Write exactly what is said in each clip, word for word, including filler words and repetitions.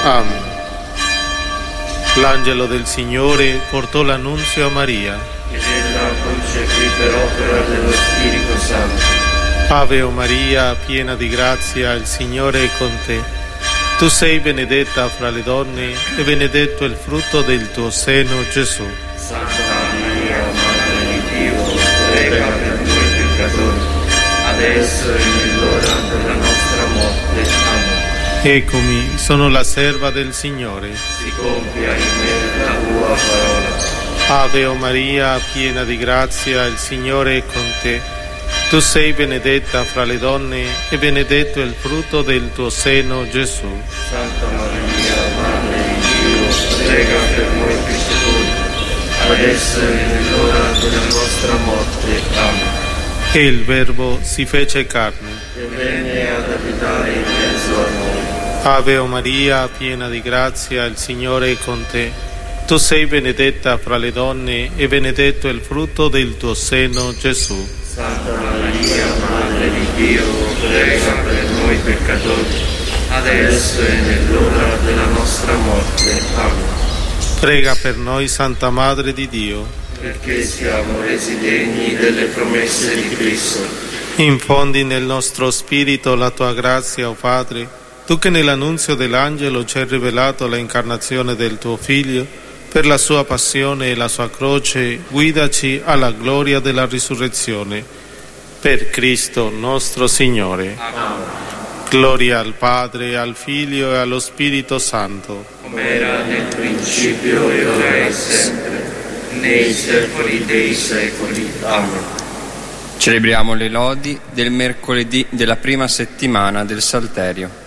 Amen. L'angelo del Signore portò l'annunzio a Maria. Ed ella concepì per opera dello Spirito Santo. Ave o Maria, piena di grazia, il Signore è con te. Tu sei benedetta fra le donne e benedetto il frutto del tuo seno, Gesù. Santa Maria, Madre di Dio, prega per noi peccatori, adesso e nell'ora della nostra morte. Amen. Eccomi, sono la serva del Signore. Si compia in me la tua parola. Ave o Maria, piena di grazia, il Signore è con te. Tu sei benedetta fra le donne e benedetto il frutto del tuo seno, Gesù. Santa Maria, Madre di Dio, prega per noi peccatori, adesso e nell'ora della nostra morte. Amen. E il Verbo si fece carne e venne ad abitare in mezzo a noi. Ave o Maria, piena di grazia, il Signore è con te. Tu sei benedetta fra le donne e benedetto il frutto del tuo seno, Gesù. Santa Maria, Madre di Dio, prega per noi peccatori, adesso e nell'ora della nostra morte. Amen. Prega per noi, Santa Madre di Dio, perché siamo resi degni delle promesse di Cristo. Infondi nel nostro spirito la tua grazia, o Padre, tu che nell'annunzio dell'angelo ci hai rivelato l'incarnazione del tuo Figlio, per la sua passione e la sua croce, guidaci alla gloria della risurrezione. Per Cristo nostro Signore. Amen. Gloria al Padre, al Figlio e allo Spirito Santo. Come era nel principio e ora e sempre, nei secoli dei secoli. Amen. Celebriamo le lodi del mercoledì della prima settimana del Salterio.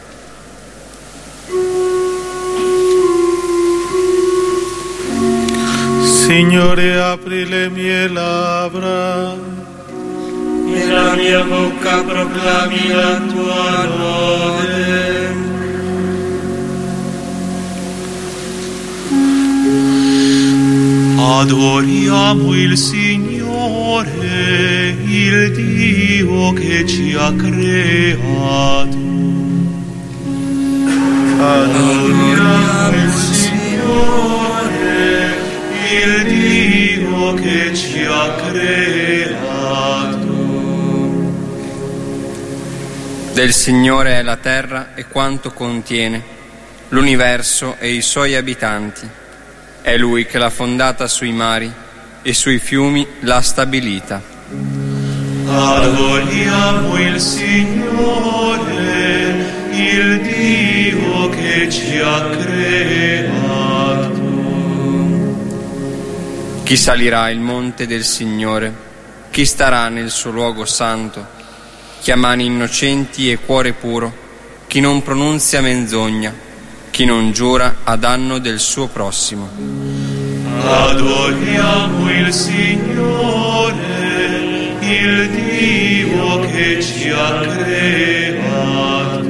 Signore, apri le mie labbra e la mia bocca proclami la tua lode. Adoriamo il Signore, il Dio che ci ha creato. Adoriamo il Signore, il Dio che ci ha creato. Del Signore è la terra e quanto contiene, l'universo e i suoi abitanti. È Lui che l'ha fondata sui mari e sui fiumi l'ha stabilita. Adoriamo il Signore, il Dio che ci ha creato. Chi salirà il monte del Signore? Chi starà nel suo luogo santo? Chi ha mani innocenti e cuore puro? Chi non pronunzia menzogna? Chi non giura a danno del suo prossimo? Adoriamo il Signore, il Dio che ci ha creato.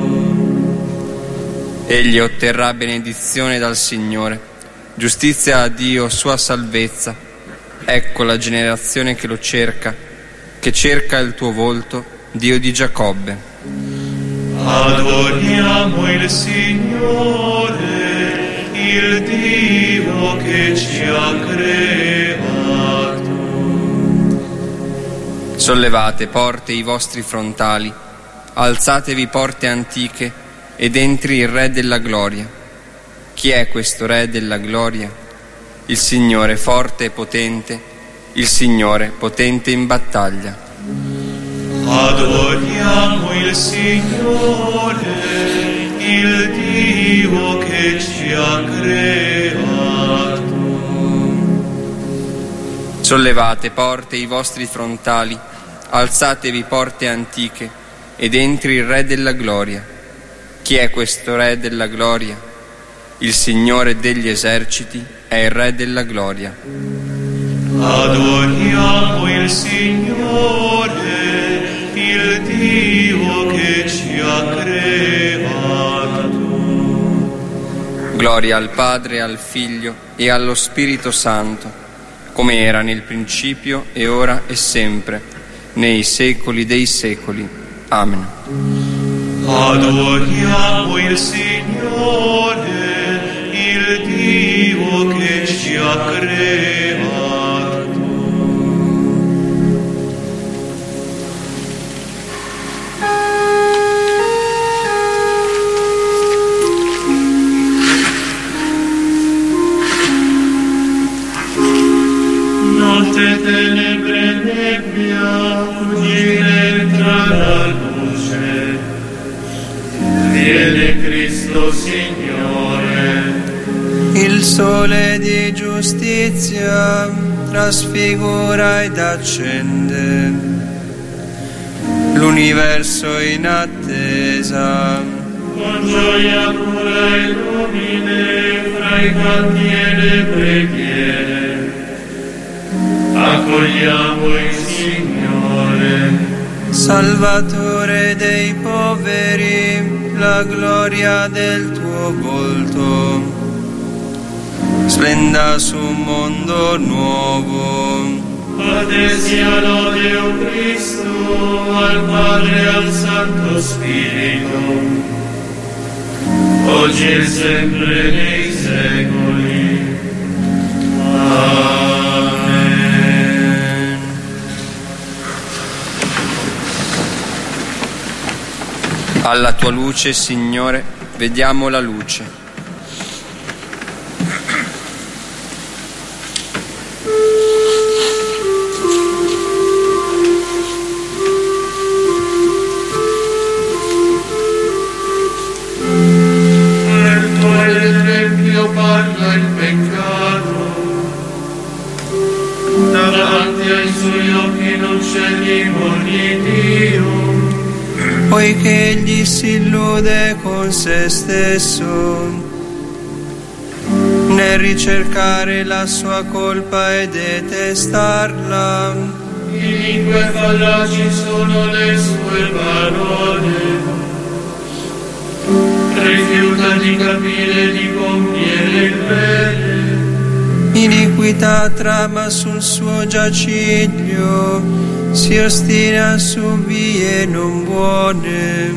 Egli otterrà benedizione dal Signore, giustizia a Dio, sua salvezza. Ecco la generazione che lo cerca, che cerca il tuo volto, Dio di Giacobbe. Adoriamo il Signore, il Dio che ci ha creato. Sollevate porte i vostri frontali, alzatevi porte antiche, ed entri il Re della gloria. Chi è questo Re della gloria? Il Signore forte e potente, il Signore potente in battaglia. Adoriamo il Signore, il Dio che ci ha creato. Sollevate porte i vostri frontali, alzatevi porte antiche, ed entri il Re della gloria. Chi è questo Re della gloria? Il Signore degli eserciti è il Re della gloria. Adoriamo il Signore, il Dio che ci ha creato. Gloria al Padre, al Figlio e allo Spirito Santo, come era nel principio e ora e sempre, nei secoli dei secoli. Amen. Adoriamo il Signore, Signore, il Dio che ci ha creato. Notte tenebre nebbia, fuggire entra la luce. Viene Cristo Signore. Il sole di giustizia trasfigura ed accende l'universo in attesa. Con gioia pura e lumine fra i canti e le preghiere accogliamo il Signore. Salvatore dei poveri, la gloria del tuo volto splenda su un mondo nuovo. A te sia lode, o Cristo, al Padre e al Santo Spirito, oggi e sempre nei secoli. Amen. Alla tua luce, Signore, vediamo la luce. Parla il peccato, davanti ai suoi occhi non c'è timore di Dio. Poiché egli si illude con se stesso nel ricercare la sua colpa e detestarla. Inique e fallaci sono le sue parole. Rifiuta di capire e di compiere il bene. Iniquità trama sul suo giaciglio, si ostina su vie non buone.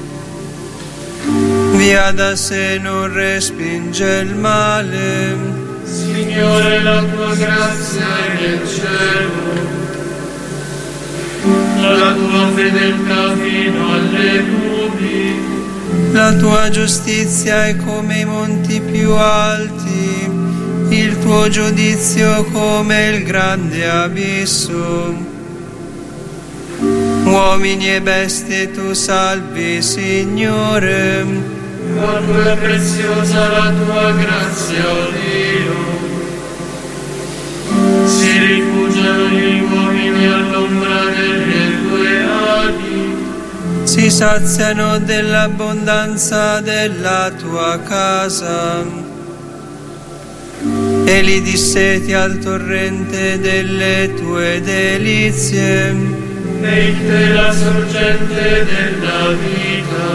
Via da sé non respinge il male. Signore, la tua grazia è nel cielo, la tua fedeltà fino alle nubi. La tua giustizia è come i monti più alti, il tuo giudizio come il grande abisso. Uomini e bestie tu salvi, Signore. Quanto è preziosa la tua grazia, o Dio. Si rifugiano gli uomini all'ombra delle tue ali. Si saziano dell'abbondanza della tua casa e li disseti al torrente delle tue delizie. Nei te la sorgente della vita,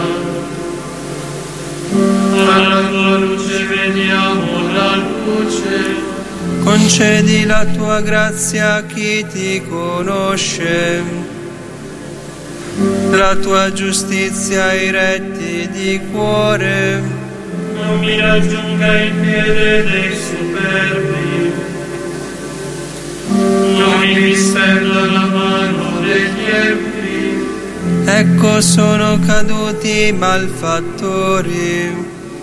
alla tua luce vediamo la luce. Concedi la tua grazia a chi ti conosce, la tua giustizia ai retti di cuore. Non mi raggiunga il piede dei superbi, non mi disperda la mano degli empi. Ecco sono caduti i malfattori,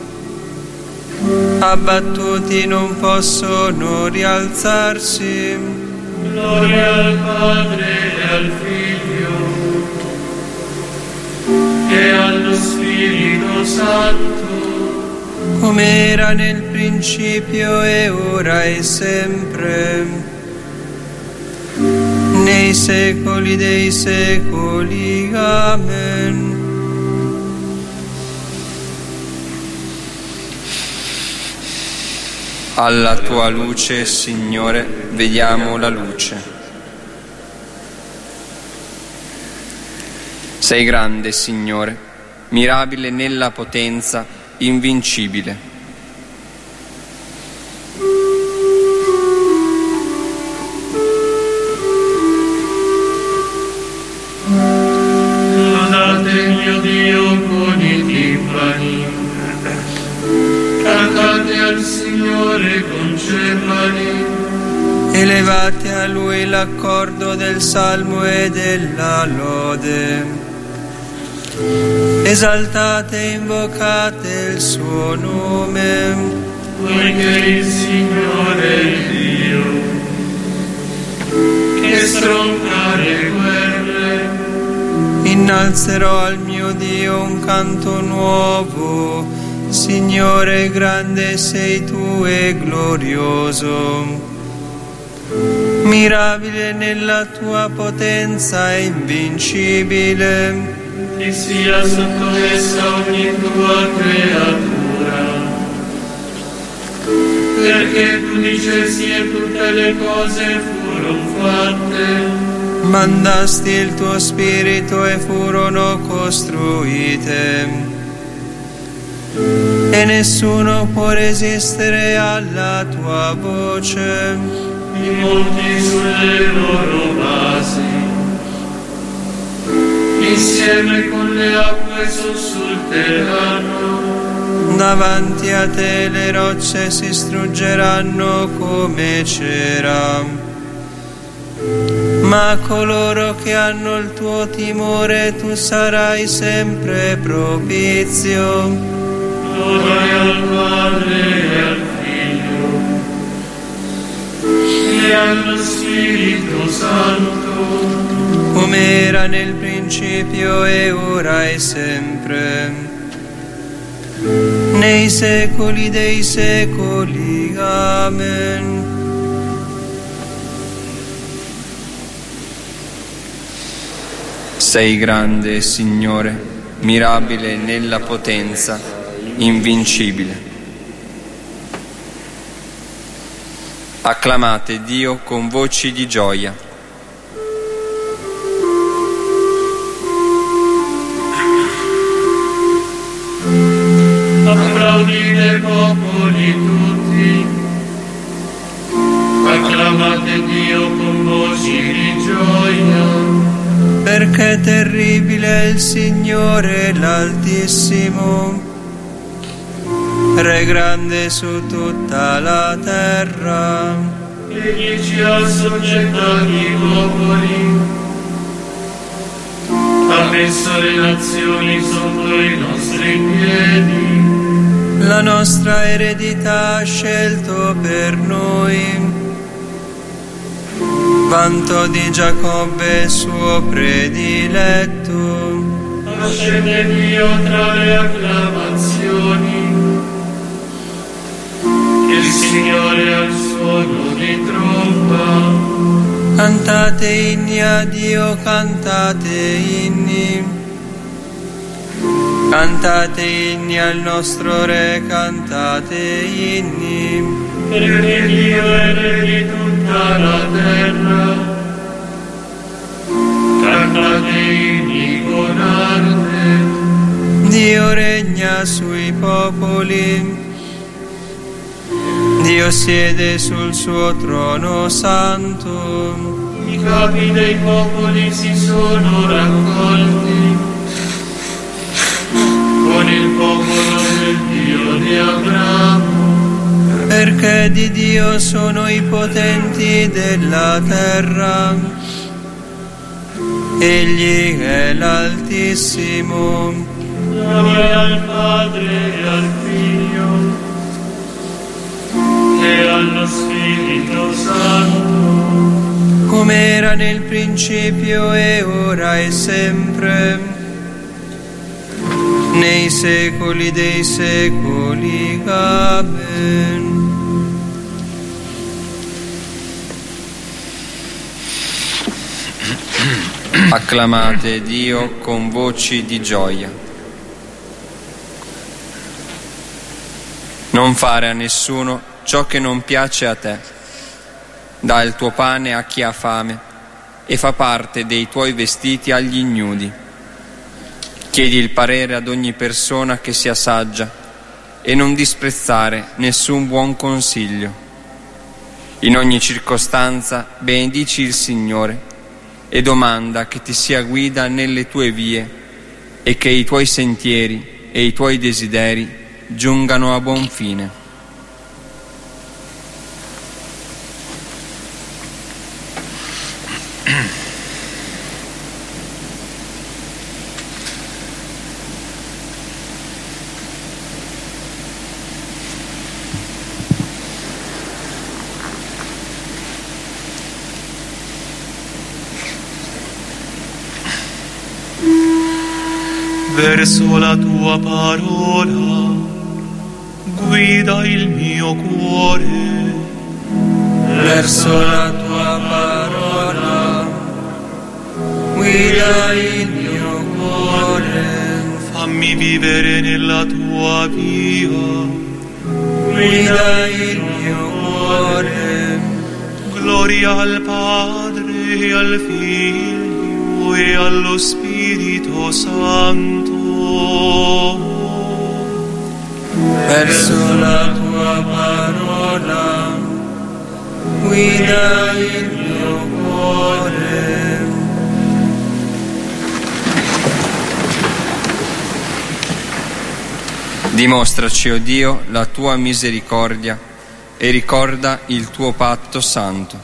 abbattuti non possono rialzarsi. Gloria al Padre e al Figlio e allo Spirito Santo, come era nel principio e ora e sempre, nei secoli dei secoli. Amen. Alla tua luce, Signore, vediamo la luce. Sei grande, Signore, mirabile nella potenza, invincibile. Lodate il mio Dio con i timpani, Elevate a Lui l'accordo del salmo e della lode. Esaltate e invocate il suo nome. Poiché il Signore è Dio, che stronca le guerre. Innalzerò al mio Dio un canto nuovo. Signore, grande sei tu e glorioso. Mirabile nella tua potenza e invincibile. Ti sia sottomessa ogni tua creatura, perché tu dicesti e tutte le cose furono fatte. Mandasti il tuo spirito e furono costruite, e nessuno può resistere alla tua voce. I monti sulle loro basi, insieme con le acque sussulteranno. Davanti a te le rocce si struggeranno come cera. Ma a coloro che hanno il tuo timore tu sarai sempre propizio. Gloria al Padre e al Figlio e allo Spirito Santo, come era nel principio e ora e sempre, nei secoli dei secoli. Amen. Sei grande, Signore, mirabile nella potenza, invincibile. Acclamate Dio con voci di gioia. applaudite popoli tutti, acclamate Dio con voci di gioia. Perché terribile è il Signore l'Altissimo, Re grande su tutta la terra. Egli ci ha assoggettati i popoli, ha messo le nazioni sotto i nostri piedi. La nostra eredità ha scelto per noi, vanto di Giacobbe suo prediletto. Ascende Dio tra le acclamazioni, il Signore al suono di tromba. Cantate inni a Dio, cantate inni, cantate inni al nostro Re, cantate inni. Perché Dio è Re di tutta la terra, cantate inni con arte. Dio regna sui popoli, Dio siede sul suo trono santo. I capi dei popoli si sono raccolti con il popolo del Dio di Abramo. Perché di Dio sono i potenti della terra, Egli è l'Altissimo. Gloria al Padre e al Figlio e allo Spirito Santo, come era nel principio e ora e sempre, nei secoli dei secoli. Amen. Acclamate Dio con voci di gioia. Non fare a nessuno ciò che non piace a te. Dà il tuo pane a chi ha fame e fa parte dei tuoi vestiti agli ignudi. Chiedi il parere ad ogni persona che sia saggia e non disprezzare nessun buon consiglio. In ogni circostanza benedici il Signore e domanda che ti sia guida nelle tue vie e che i tuoi sentieri e i tuoi desideri giungano a buon fine. Verso la tua parola guida il mio cuore. Verso la tua parola guida il mio cuore. Fammi vivere nella tua via. Guida il mio cuore. Gloria al Padre e al Figlio e allo Spirito Santo. Verso la tua parola guida il mio cuore. Dimostraci, o Dio, la tua misericordia e ricorda il tuo patto santo.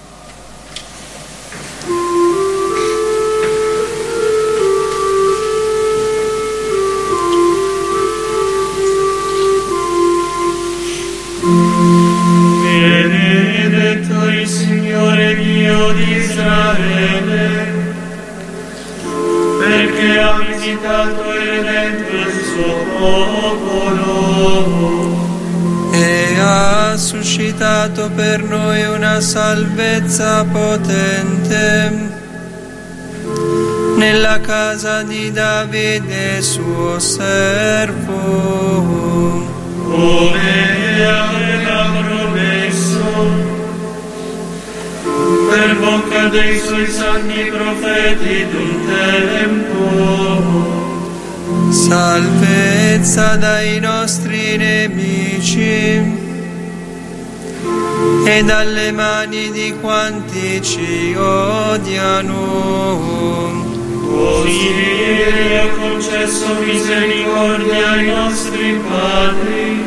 Benedetto il Signore Dio di Israele, perché ha visitato e redento il suo popolo E ha suscitato per noi una salvezza potente nella casa di Davide suo servo, come aveva promesso per bocca dei suoi santi profeti d'un tempo. salvezza dai nostri nemici e dalle mani di quanti ci odiano. Così ha concesso misericordia ai nostri padri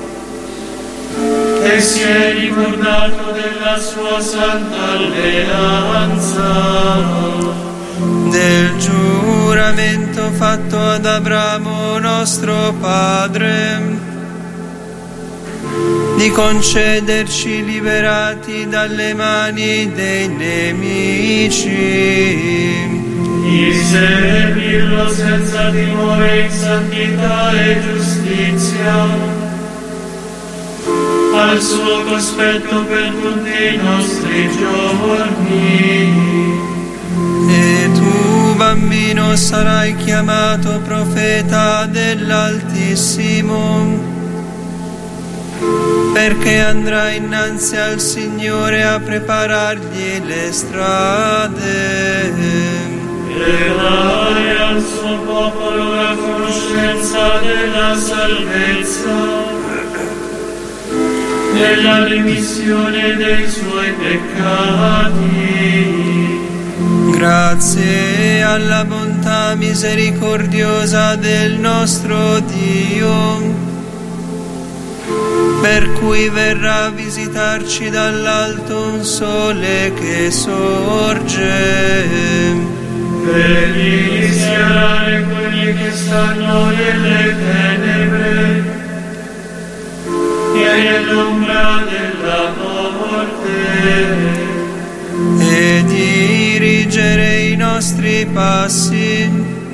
e si è ricordato della sua santa alleanza, Del giuramento fatto ad Abramo nostro padre, di concederci liberati dalle mani dei nemici, di servirlo senza timore in santità e giustizia, al suo cospetto per tutti i nostri giorni. E tu, bambino, sarai chiamato profeta dell'Altissimo, perché andrai innanzi al Signore a preparargli le strade, Per dare al suo popolo la conoscenza della salvezza, della remissione dei suoi peccati. Grazie alla bontà misericordiosa del nostro Dio, per cui verrà a visitarci dall'alto un sole che sorge, Per rischiarare quelli che stanno nelle tenebre e nell'ombra della morte, e dirigere i nostri passi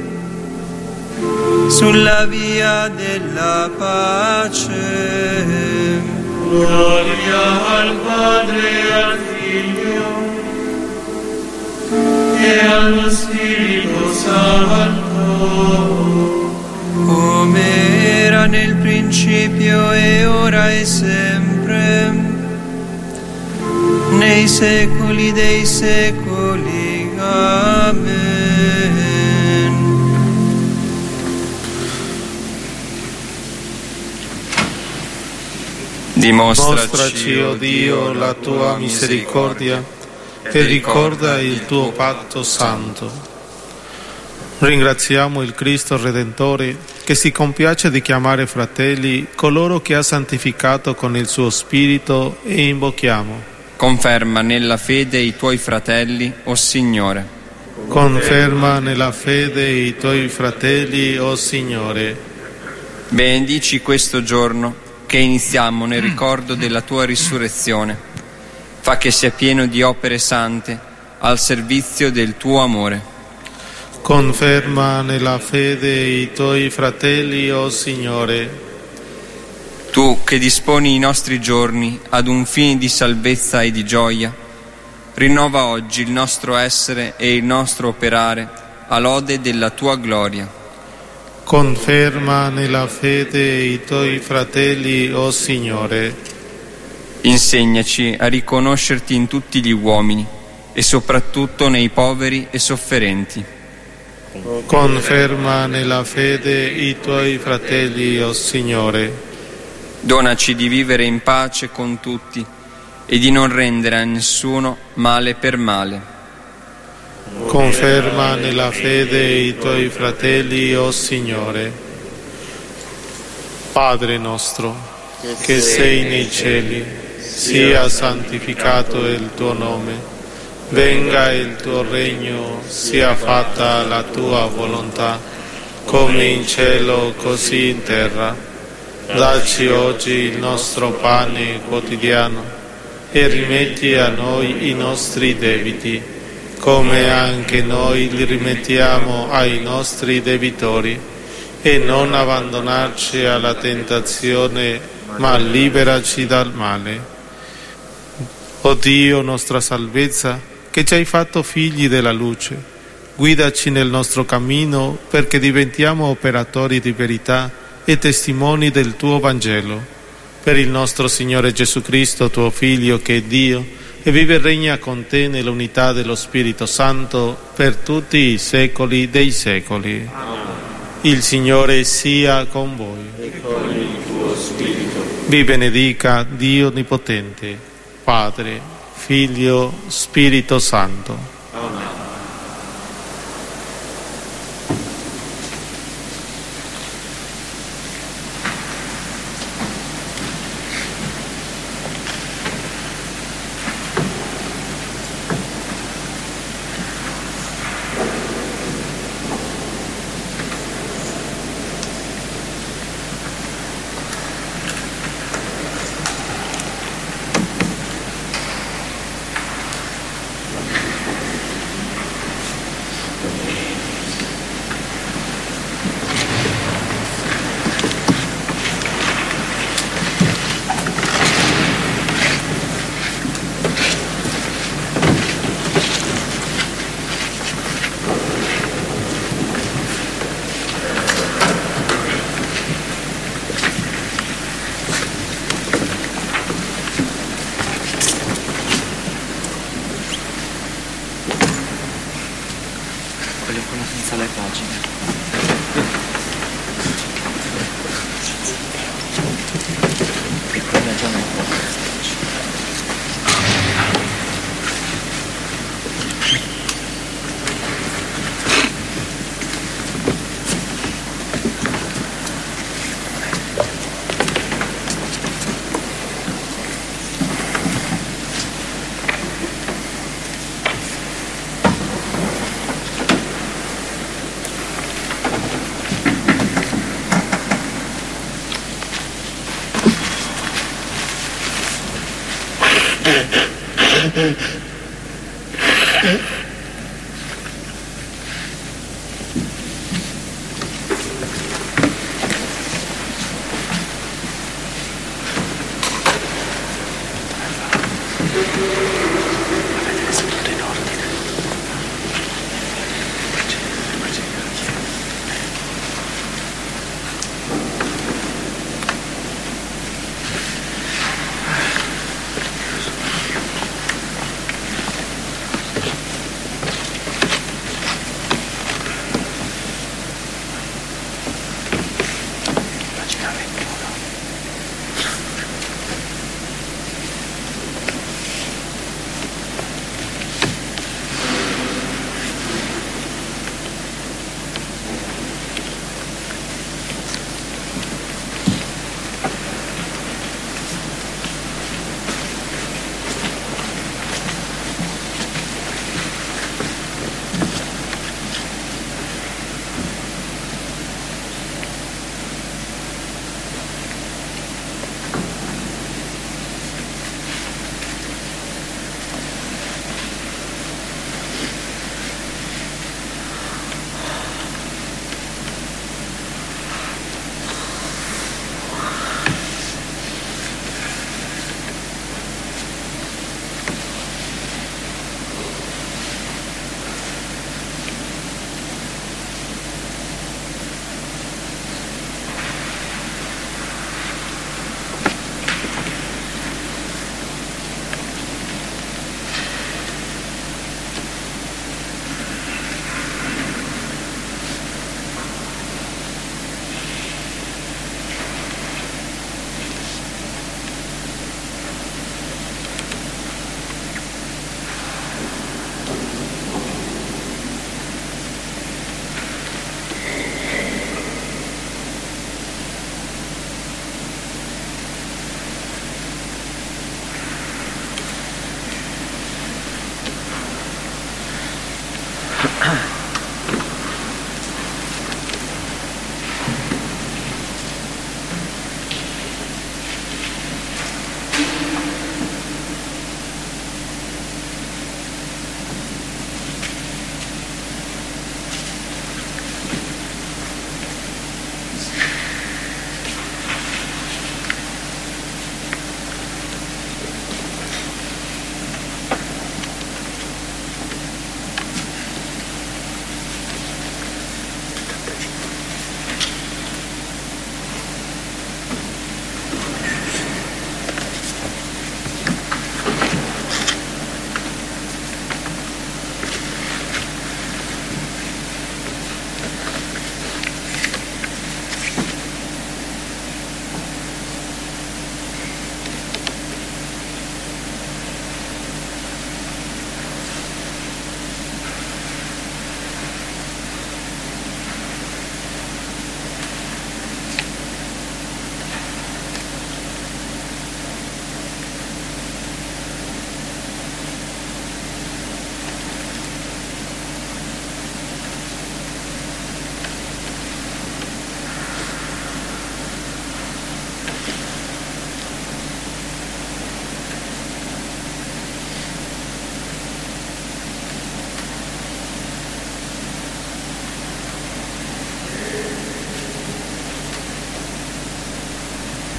sulla via della pace. gloria al Padre e al Figlio e allo Spirito Santo, Come era nel principio e ora e sempre, nei secoli dei secoli. Amen. Mostraci, o Dio, la tua misericordia e ricorda il tuo patto santo. Ringraziamo il Cristo Redentore che si compiace di chiamare fratelli coloro che ha santificato con il suo Spirito, e invochiamo. Conferma nella fede i tuoi fratelli, o Signore. Conferma nella fede i tuoi fratelli, o Signore. Benedici questo giorno che iniziamo nel ricordo della tua risurrezione. Fa che sia pieno di opere sante al servizio del tuo amore. Conferma nella fede i tuoi fratelli, o Signore. Tu che disponi i nostri giorni ad un fine di salvezza e di gioia, rinnova oggi il nostro essere e il nostro operare a lode della tua gloria. Conferma nella fede i tuoi fratelli, o Signore. Insegnaci a riconoscerti in tutti gli uomini e soprattutto nei poveri e sofferenti. Conferma nella fede i tuoi fratelli, o Signore. Donaci di vivere in pace con tutti e di non rendere a nessuno male per male. Conferma nella fede i tuoi fratelli, o Signore. Padre nostro, che sei nei cieli, sia santificato il tuo nome, venga il tuo regno, sia fatta la tua volontà, come in cielo così in terra. Dacci oggi il nostro pane quotidiano e rimetti a noi i nostri debiti, come anche noi li rimettiamo ai nostri debitori, e non abbandonarci alla tentazione, ma liberaci dal male. O Dio, nostra salvezza, che ci hai fatto figli della luce, guidaci nel nostro cammino perché diventiamo operatori di verità e testimoni del tuo Vangelo. Per il nostro Signore Gesù Cristo, tuo Figlio, che è Dio, e vive e regna con te nell'unità dello Spirito Santo per tutti i secoli dei secoli. Amen. Il Signore sia con voi. E con il tuo spirito. Vi benedica Dio Onnipotente, Padre, Figlio, Spirito Santo. Amen.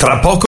Tra poco